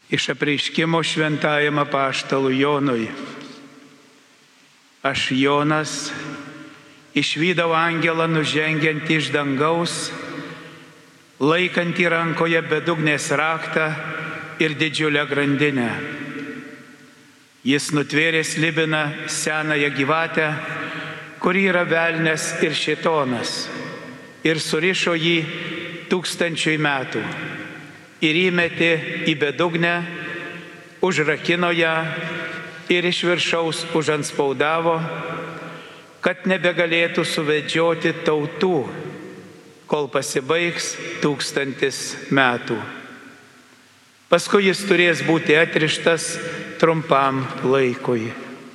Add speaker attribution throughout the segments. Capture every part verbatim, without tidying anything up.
Speaker 1: Iš apreiškimo šventajam apaštalui Jonui. Aš Jonas išvydau angelą nužengiantį iš dangaus, laikantį rankoje bedugnės raktą ir didžiulę grandinę. Jis nutvėrė slibiną senąją gyvatę, kuri yra velnias ir šėtonas, ir surišo jį tūkstančiui metų. Ir įmetė į bedugnę, užrakino ją ir iš viršaus užanspaudavo, kad nebegalėtų suvedžioti tautų, kol pasibaigs tūkstantis metų. Paskui jis turės būti atrištas trumpam laikui.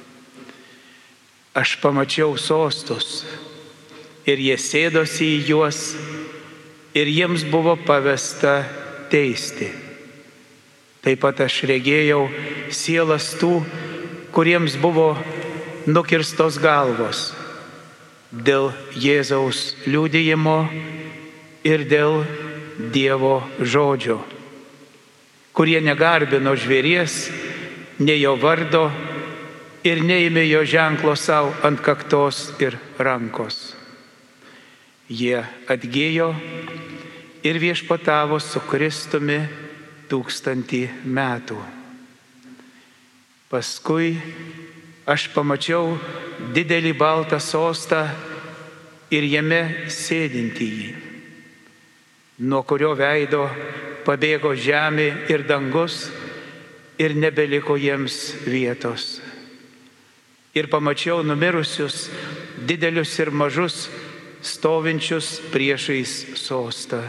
Speaker 1: Aš pamačiau sostus ir jie sėdosi į juos ir jiems buvo pavesta teisti. Taip pat aš regėjau sielas tų, kuriems buvo nukirstos galvos dėl Jėzaus liudijimo ir dėl Dievo žodžio, kurie negarbino žvėries, nei jo vardo ir neėmė jo ženklo savo ant kaktos ir rankos. Jie atgijo ir viešpatavo su Kristumi tūkstantį metų. Paskui aš pamačiau didelį baltą sostą ir jame sėdintį jį, nuo kurio veido pabėgo žemė ir dangus ir nebeliko jiems vietos. Ir pamačiau numirusius, didelius ir mažus, stovinčius priešais sostą.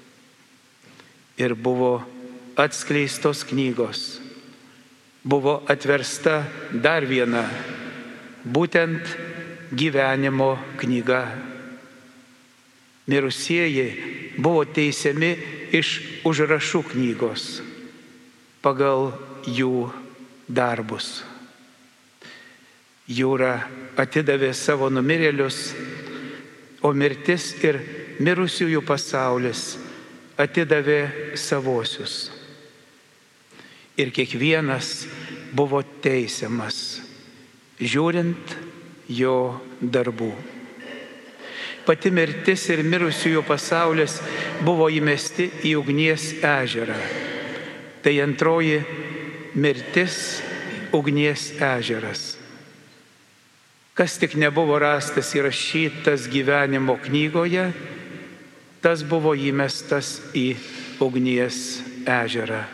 Speaker 1: Ir buvo atskleistos knygos. Buvo atversta dar viena, būtent gyvenimo knyga. Mirusieji buvo teisiami iš užrašų knygos pagal jų darbus. Jūra atidavė savo numirėlius, o mirtis ir mirusiųjų pasaulis atidavė savosius. Ir kiekvienas buvo teisiamas, žiūrint jo darbų. Pati mirtis ir mirusiųjų pasaulis buvo įmesti į ugnies ežerą. Tai antroji mirtis, ugnies ežeras. Kas tik nebuvo rastas įrašytas gyvenimo knygoje, tas buvo įmestas į ugnies ežerą.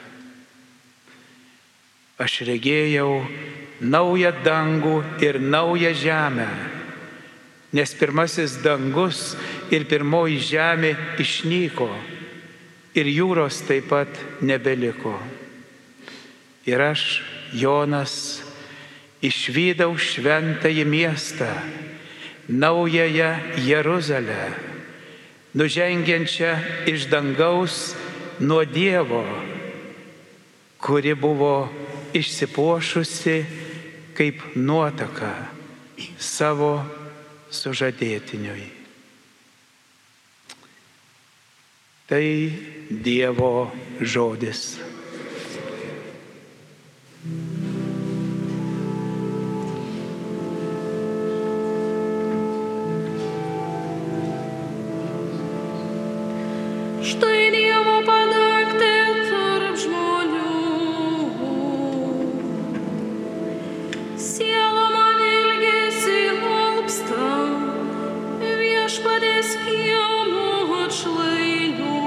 Speaker 1: Aš regėjau naują dangų ir naują žemę, nes pirmasis dangus ir pirmoji žemė išnyko ir jūros taip pat nebeliko. Ir aš, Jonas, išvydau šventąjį miestą, naująją Jeruzalę, nužengiančią iš dangaus nuo Dievo, kuri buvo išsipuošusi kaip nuotaka savo sužadėtiniui. Tai Dievo žodis.
Speaker 2: Štai Dievo padangtė tarp žmonių, siela man ilgisi alpsta, viešpaties kiemo atšlainių.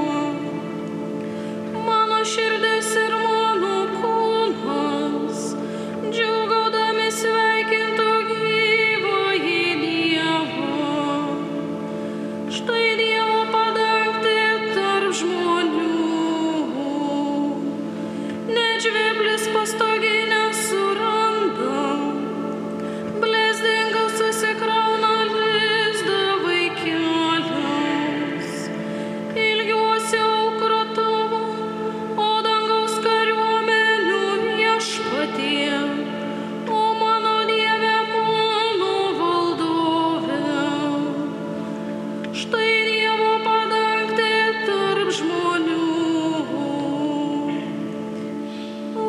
Speaker 2: Mano širdis ir mano kūnas, džiūgaudami sveikintų gyvąjį Dievą. Štai Dievo padangtė tarp žmonių, net žvirblis pastogį nesuranda, blezdingas susikrauna lizdą vaikeliams. Ilgiuosi aukro tavo, o dangaus kariuomenių viešpatie, o mano Dieve, mano valdove. Štai Dievo padangtė tarp žmonių.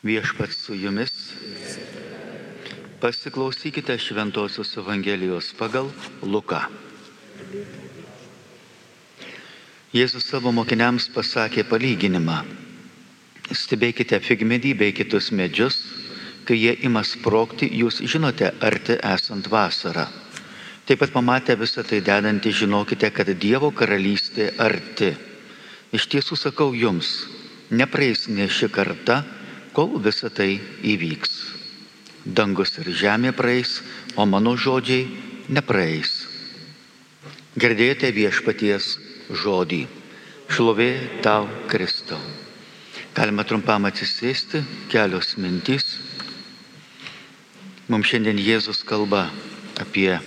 Speaker 3: Viešpats su jumis. Pasiklausykite Šventosios Evangelijos pagal Luką. Jėzus savo mokiniams pasakė palyginimą. Stebėkite figmedį bei kitus medžius, kai jie ima sprogti, jūs žinote, arti esant vasarą. Taip pat pamatę visą tai dedantį, žinokite, kad Dievo karalystė arti. Iš tiesų sakau jums, nepraeis nė ši karta, kol visa tai įvyks. Dangus ir žemė praeis, o mano žodžiai nepraeis. Girdėjote viešpaties žodį. Šlovė tau, Kristau. Galima trumpam atsisėsti, kelios mintys. Mums šiandien Jėzus kalba apie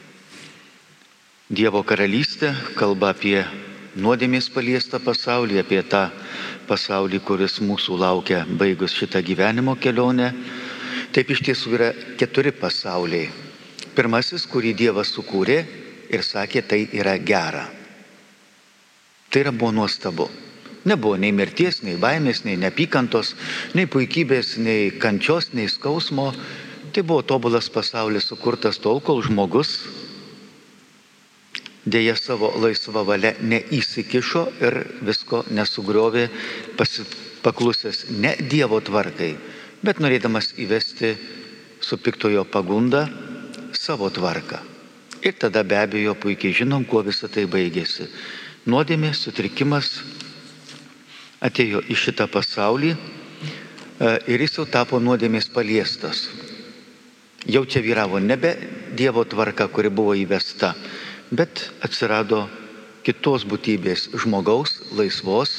Speaker 3: Dievo karalystę, kalba apie nuodėmės paliestą pasaulį, apie tą pasaulį, kuris mūsų laukia baigus šitą gyvenimo kelionę. Taip iš tiesų yra keturi pasauliai. Pirmasis, kurį Dievas sukūrė ir sakė, tai yra gera. Tai yra buvo nuostabu. Nebuvo nei mirties, nei baimės, nei neapykantos, nei puikybės, nei kančios, nei skausmo. Tai buvo tobulas pasaulis sukurtas tol, kol žmogus dėja savo laisvą valią neįsikišo ir visko nesugriovė, paklusęs ne Dievo tvarkai, bet norėdamas įvesti su piktojo pagunda savo tvarką. Ir tada be abejo puikiai žinom, kuo visą tai baigėsi. Nuodėmė, sutrikimas atėjo į šitą pasaulį ir jis jau tapo nuodėmės paliestas. Jau čia vyravo nebe Dievo tvarka, kuri buvo įvesta, bet atsirado kitos būtybės žmogaus, laisvos.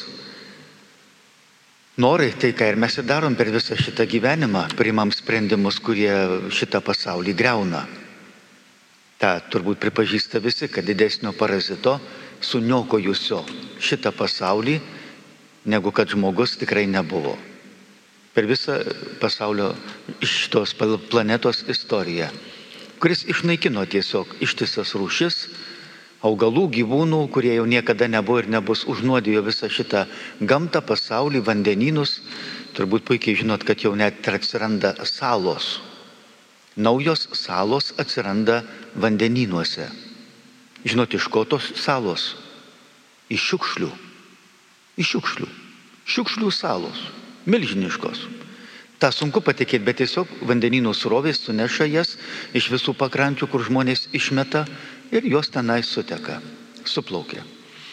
Speaker 3: Norai, tai ką ir mes ir darom per visą šitą gyvenimą, priimam sprendimus, kurie šitą pasaulį greuna. Ta turbūt pripažįsta visi, kad didesnio parazito suniokojusio šitą pasaulį, negu kad žmogus tikrai nebuvo. Per visą pasaulio šitos planetos istoriją, kuris išnaikino tiesiog ištisas rūšis, augalų, gyvūnų, kurie jau niekada nebuvo ir nebus, užnuodijo visą šitą gamtą, pasaulį, vandenynus. Turbūt puikiai žinot, kad jau net atsiranda salos. Naujos salos atsiranda vandenynuose. Žinot, iš ko tos salos? Iš šiukšlių. Iš šiukšlių. Šiukšlių salos. Milžiniškos. Ta sunku patikėti, bet tiesiog vandenynų srovės suneša jas iš visų pakrančių, kur žmonės išmeta ir jos tenai suteka, suplaukia.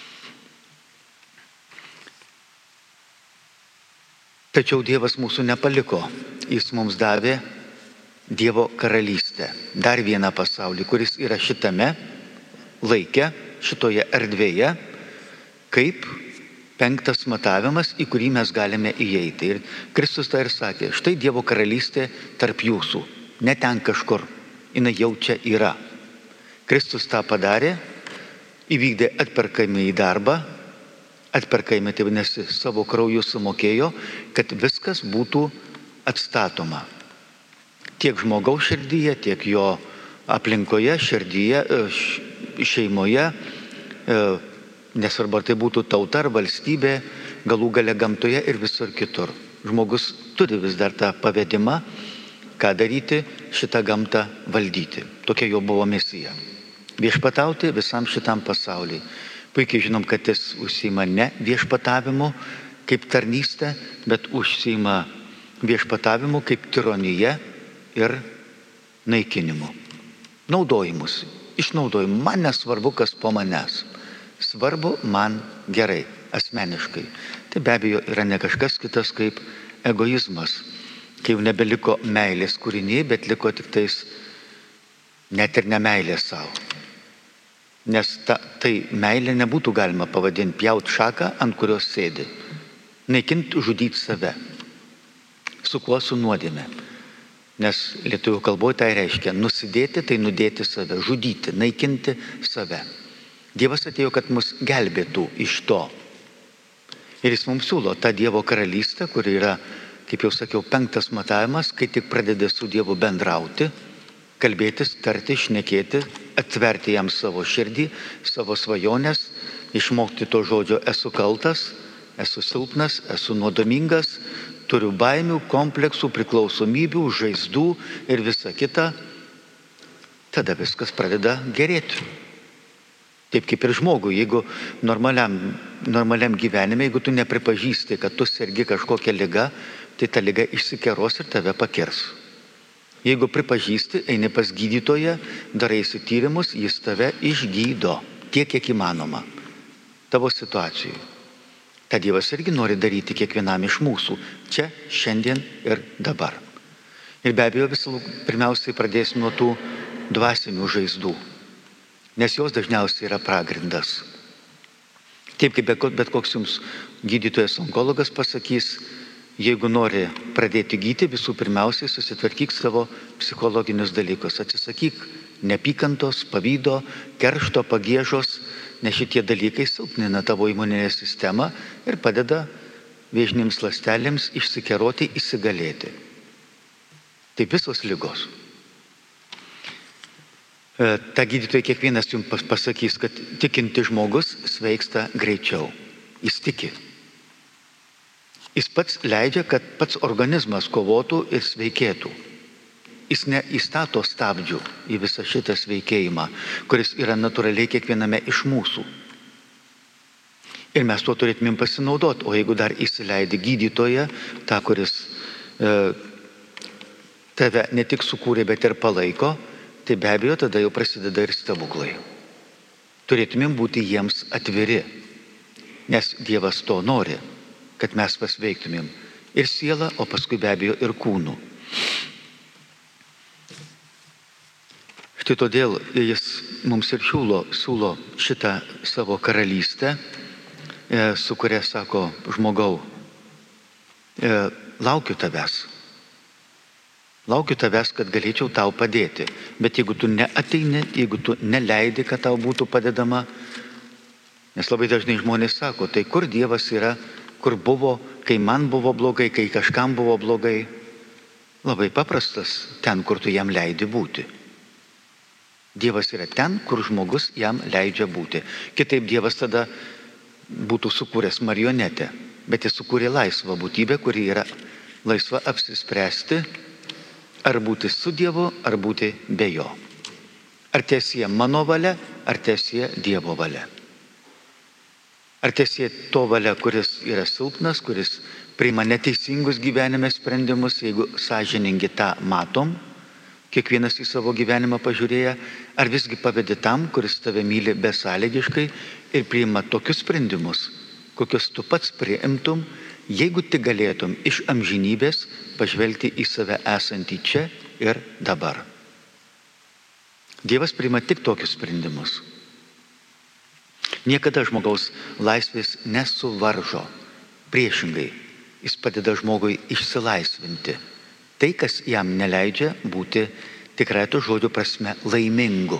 Speaker 3: Tačiau Dievas mūsų nepaliko. Jis mums davė Dievo karalystę. Dar vieną pasaulį, kuris yra šitame laike, šitoje erdvėje, kaip penktas matavimas, į kurį mes galime įeiti. Ir Kristus tai ir sakė, štai Dievo karalystė tarp jūsų, ne ten kažkur, jinai jau čia yra. Kristus tą padarė, įvykdė atperkamį į darbą, atperkamį, tai vadinasi, savo krauju sumokėjo, kad viskas būtų atstatoma. Tiek žmogaus širdyje, tiek jo aplinkoje, širdyje, šeimoje, nesvarbu, ar tai būtų tauta ar valstybė, galų gale gamtoje ir visur kitur. Žmogus turi vis dar tą pavedimą, ką daryti, šitą gamtą valdyti. Tokia jo buvo misija. Viešpatauti visam šitam pasauliui. Puikiai žinom, kad jis užsiima ne viešpatavimu kaip tarnystė, bet užsiima viešpatavimu kaip tironija ir naikinimu. Naudojimus, išnaudojimu. Man nesvarbu, kas po manęs. Svarbu man gerai, asmeniškai. Tai be abejo yra ne kažkas kitas kaip egoizmas. Kai jau nebeliko meilės kūriniai, bet liko tik tais net ir nemeilė savo. Nes ta, tai meilė nebūtų galima pavadinti pjaut šaką, ant kurios sėdi. Naikinti, žudyti save. Su kuo? Su nuodėme. Nes lietuvių kalboje tai reiškia nusidėti, tai nudėti save, žudyti, naikinti save. Dievas atėjo, kad mus gelbėtų iš to. Ir jis mums siūlo tą Dievo karalystę, kuri yra, kaip jau sakiau, penktas matavimas, kai tik pradedi su Dievu bendrauti, kalbėtis, tarti, šnekėti, atverti jam savo širdį, savo svajonės, išmokti to žodžio esu kaltas, esu silpnas, esu nuodėmingas, turiu baimių, kompleksų, priklausomybių, žaizdų ir visa kita, tada viskas pradeda gerėti. Taip kaip ir žmogui, jeigu normaliam, normaliam gyvenime, jeigu tu nepripažįsti, kad tu sergi kažkokią ligą, tai ta liga išsikeros ir tave pakirs. Jeigu pripažįsti, eini pas gydytoją, daraisi tyrimus, jis tave išgydo tiek, kiek įmanoma tavo situacijai. Ta Dievas irgi nori daryti kiekvienam iš mūsų, čia, šiandien ir dabar. Ir be abejo, visų pirmiausiai pradėsim nuo tų dvasinių žaizdų, nes jos dažniausiai yra pagrindas. Taip kaip bet koks jums gydytojas onkologas pasakys, jeigu nori pradėti gydyti, visų pirmiausiai susitvarkyk savo psichologinius dalykus. Atsisakyk neapykantos, pavydo, keršto, pagiežos, nes šitie dalykai silpnina tavo imuninę sistemą ir padeda vėžinėms ląstelėms išsikeroti, įsigalėti. Tai visos ligos. Ta gydytoja kiekvienas jums pasakys, kad tikinti žmogus sveiksta greičiau. Jis tiki. Jis pats leidžia, kad pats organizmas kovotų ir sveikėtų. Jis neįstato stabdžių į visą šitą sveikėjimą, kuris yra natūraliai kiekviename iš mūsų. Ir mes tuo turėtumėm pasinaudoti, o jeigu dar įsileidi gydytoją, tą, kuris e, tave ne tik sukūrė, bet ir palaiko, tai be abejo tada jau prasideda ir stebuklai. Turėtumėm būti jiems atviri, nes Dievas to nori, kad mes pasveiktumėm ir sielą, o paskui be abejo ir kūnų. Štai todėl jis mums ir siūlo, siūlo šitą savo karalystę, e, su kuria sako žmogau, e, laukiu tavęs. Laukiu tavęs, kad galėčiau tau padėti. Bet jeigu tu neateini, jeigu tu neleidi, kad tau būtų padedama, nes labai dažnai žmonės sako, tai kur Dievas yra, kur buvo, kai man buvo blogai, kai kažkam buvo blogai. Labai paprastas, ten, kur tu jam leidi būti. Dievas yra ten, kur žmogus jam leidžia būti. Kitaip Dievas tada būtų sukūręs marionetę, bet jis sukūrė laisvą būtybę, kuri yra laisva apsispręsti, ar būti su Dievu, ar būti be jo. Ar tiesie mano valia, ar tiesie Dievo valia. Ar tiesie to valia, kuris yra silpnas, kuris priima neteisingus gyvenime sprendimus, jeigu sąžiningi tą matom, kiekvienas į savo gyvenimą pažiūrėję, ar visgi pavedi tam, kuris tave myli besąlygiškai ir priima tokius sprendimus, kokius tu pats priimtum, jeigu tik galėtum iš amžinybės pažvelgti į save esantį čia ir dabar. Dievas priima tik tokius sprendimus. Niekada žmogaus laisvės nesuvaržo. Priešingai, jis padeda žmogui išsilaisvinti. Tai, kas jam neleidžia būti tikrai to žodžio prasme laimingu.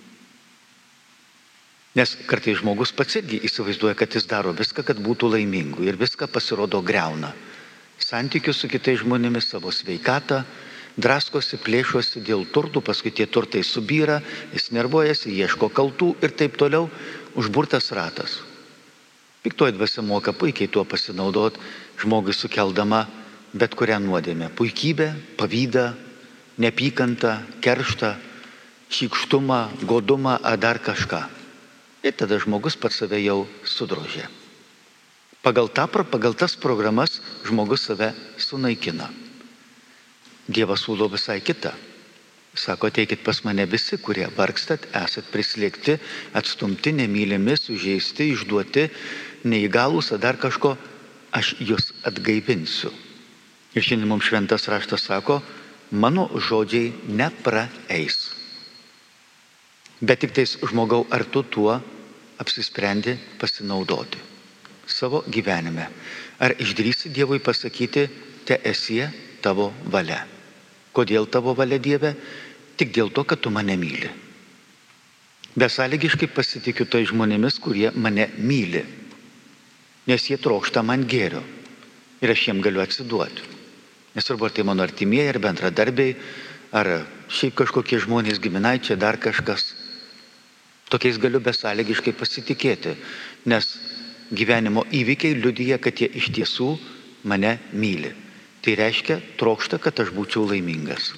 Speaker 3: Nes kartais žmogus pats irgi įsivaizduoja, kad jis daro viską, kad būtų laimingu ir viską pasirodo greuna. Santykius su kitais žmonėmis, savo sveikatą, draskosi, plėšosi dėl turtų, paskui tie turtai subyra, jis nervuojasi, ieško kaltų ir taip toliau, užburtas ratas. Piktoji dvasia moka puikiai tuo pasinaudot, žmogui sukeldama bet kurią nuodėmę. Puikybę, pavydą, neapykantą, kerštą, šykštumą, godumą ar dar kažką. Ir tada žmogus pats save jau sudrožė. Pagal, tą, pagal tas programas žmogus save sunaikina. Dievas siūlo visai kitą. Sako, ateikit pas mane visi, kurie vargstat, esat prislėgti, atstumti, nemylimi, sužeisti, išduoti, neįgalūs ar dar kažko, aš jūs atgaivinsiu. Ir šiandien mums šventas raštas sako, mano žodžiai nepraeis. Bet tik tais žmogau, ar tu tuo apsisprendi pasinaudoti savo gyvenime. Ar išdrįsi Dievui pasakyti, te esie tavo valia. Kodėl tavo valia, Dieve? Tik dėl to, kad tu mane myli. Besąlygiškai pasitikiu tai žmonėmis, kurie mane myli. Nes jie trokšta man gėrio. Ir aš jiem galiu atsiduoti. Nesvarbu, ar tai mano artimieji, ar bendradarbiai, ar šiaip kažkokie žmonės, giminaičiai, dar kažkas. Tokiais galiu besąlygiškai pasitikėti, nes gyvenimo įvykiai liudija, kad jie iš tiesų mane myli. Tai reiškia, trokšta, kad aš būčiau laimingas.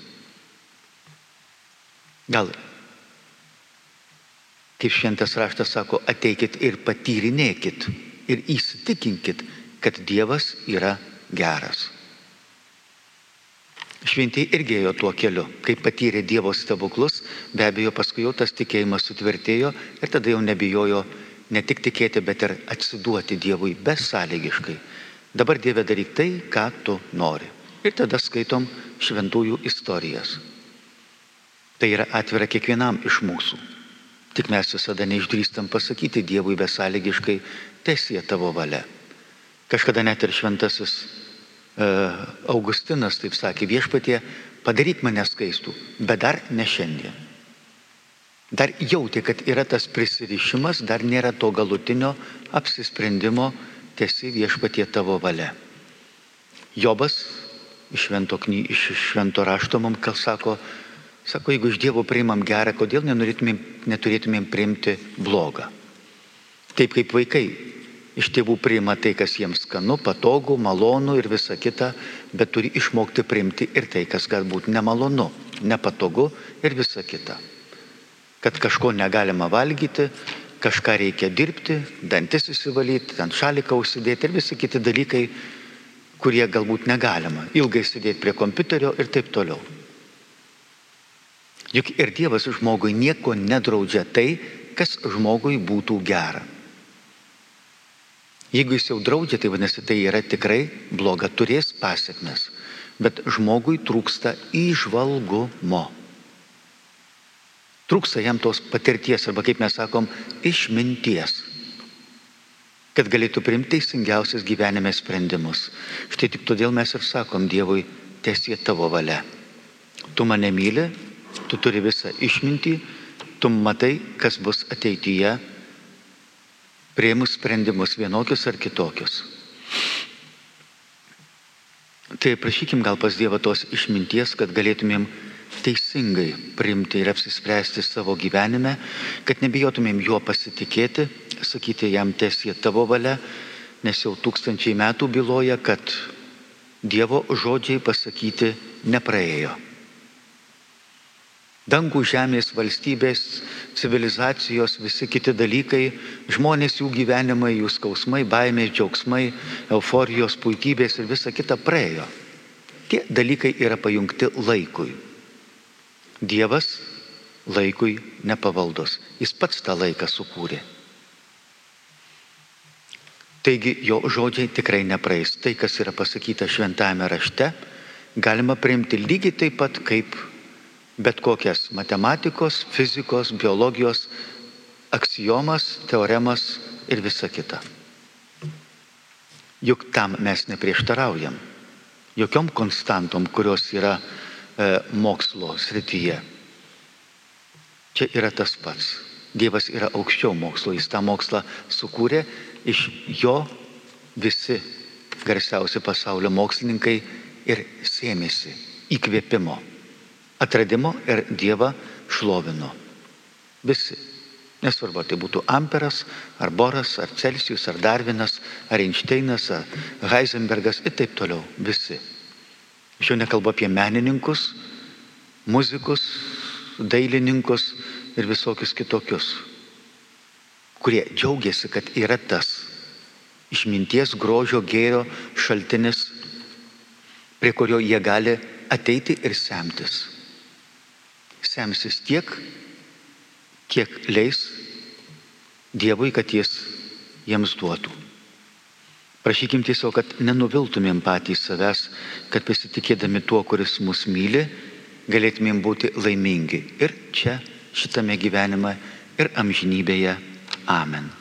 Speaker 3: Gal, kaip šventas raštas sako, ateikit ir patyrinėkit ir įsitikinkit, kad Dievas yra geras. Šventieji irgi ėjo tuo keliu. Kai patyrė Dievo stebuklus, be abejo, paskui jau tas tikėjimas sutvirtėjo ir tada jau nebijojo ne tik tikėti, bet ir atsiduoti Dievui besąlygiškai. Dabar Dieve daryk tai, ką tu nori. Ir tada skaitom šventųjų istorijas. Tai yra atvira kiekvienam iš mūsų. Tik mes visada neišdrįstam pasakyti Dievui besąlygiškai, teesie tavo valia. Kažkada net ir šventasis Augustinas taip sakė, viešpatie, padaryk mane skaistų, bet dar ne šiandien. Dar jautė, kad yra tas prisirišimas, dar nėra to galutinio apsisprendimo, teesie viešpatie tavo valia. Jobas iš švento, kny, iš švento rašto mums sako, sako, jeigu iš Dievo priimam gerą, kodėl neturėtumėm priimti blogą? Taip kaip vaikai. Iš tėvų priima tai, kas jiems skanu, patogu, malonu ir visa kita, bet turi išmokti priimti ir tai, kas galbūt nemalonu, nepatogu ir visa kita. Kad kažko negalima valgyti, kažką reikia dirbti, dantis įsivalyti, ant šaliką užsidėti ir visi kiti dalykai, kurie galbūt negalima. Ilgai sėdėti prie kompiuterio ir taip toliau. Juk ir Dievas žmogui nieko nedraudžia tai, kas žmogui būtų gera. Jeigu jis jau draudžia, tai vadinasi, tai yra tikrai bloga, turės pasiekmes. Bet žmogui trūksta įžvalgumo. Trūksta jam tos patirties, arba kaip mes sakom, išminties. Kad galėtų priimti teisingiausias gyvenime sprendimus. Štai tik todėl mes ir sakom Dievui, teesie tavo valia. Tu mane myli, tu turi visą išmintį, tu matai, kas bus ateityje, priėmus sprendimus vienokius ar kitokius. Tai prašykim gal pas Dievą tos išminties, kad galėtumėm teisingai priimti ir apsispręsti savo gyvenime, kad nebijotumėm juo pasitikėti, sakyti jam teesie tavo valia, nes jau tūkstančiai metų byloja, kad Dievo žodžiai pasakyti nepraėjo. Dangų, žemės, valstybės, civilizacijos, visi kiti dalykai, žmonės, jų gyvenimai, jų skausmai, baimės, džiaugsmai, euforijos, puikybės ir visa kita praėjo. Tie dalykai yra pajungti laikui. Dievas laikui nepavaldus. Jis pats tą laiką sukūrė. Taigi jo žodžiai tikrai nepraeis. Tai, kas yra pasakyta šventajame rašte, galima priimti lygiai taip pat kaip bet kokias matematikos, fizikos, biologijos, aksiomas, teoremas ir visa kita. Juk tam mes neprieštaraujam. Jokiom konstantom, kurios yra e, mokslo srityje. Čia yra tas pats. Dievas yra aukščiau mokslo. Jis tą mokslą sukūrė, iš jo visi garsiausi pasaulio mokslininkai ir sėmėsi įkvėpimo. Atradimo ir Dievą šlovino. Visi. Nesvarbu, tai būtų Amperas, ar Boras, ar Celsijus, ar Darvinas, ar Einšteinas, ar Heisenbergas ir taip toliau. Visi. Aš jau nekalbu apie menininkus, muzikus, dailininkus ir visokius kitokius, kurie džiaugiasi, kad yra tas išminties, grožio, gėrio šaltinis, prie kurio jie gali ateiti ir semtis. Semsis tiek, kiek leis Dievui, kad jis jiems duotų. Prašykim tiesiog, kad nenuviltumėm patys savęs, kad pasitikėdami tuo, kuris mus myli, galėtumėm būti laimingi ir čia, šitame gyvenime, ir amžinybėje. Amen.